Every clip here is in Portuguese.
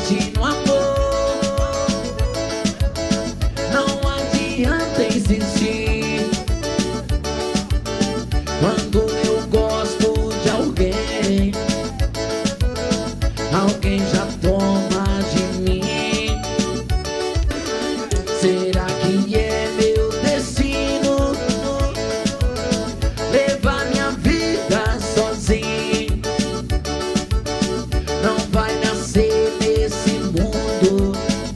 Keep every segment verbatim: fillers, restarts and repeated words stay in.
sorte no amor, não adianta insistir. Quando eu gosto de alguém, alguém já toma de mim. Será que é meu destino levar minha vida sozinho? Não vai nascer nesse mundo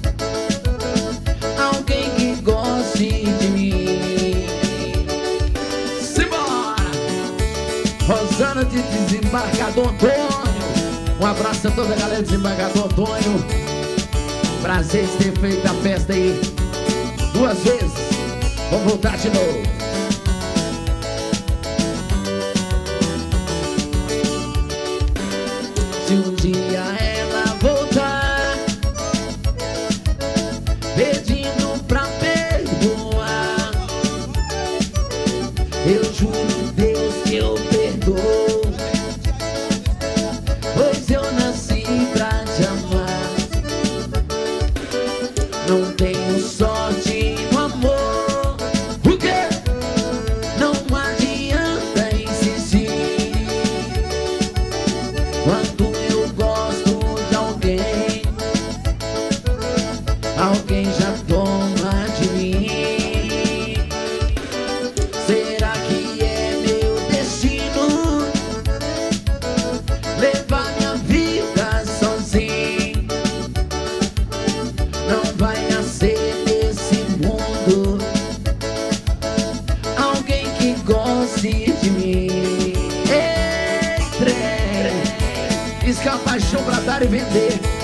alguém que goste de mim. Simbora! Rosana de Desembargador Antônio. Um abraço a toda a galera de Desembargador Antônio. Prazer em ter feito a festa aí duas vezes. Vamos voltar de novo. Se um dia ela voltar pedindo pra perdoar, eu juro Deus que eu perdoo, pois eu nasci pra te amar. Não tenho sorte no amor, o quê? Não adianta insistir. Quando eu gosto de alguém, alguém já toma de mim. Será que é meu destino levar minha vida sozinho? Não vai nascer nesse mundo alguém que goste de mim. Estrela, isso que é uma paixão pra dar e vender.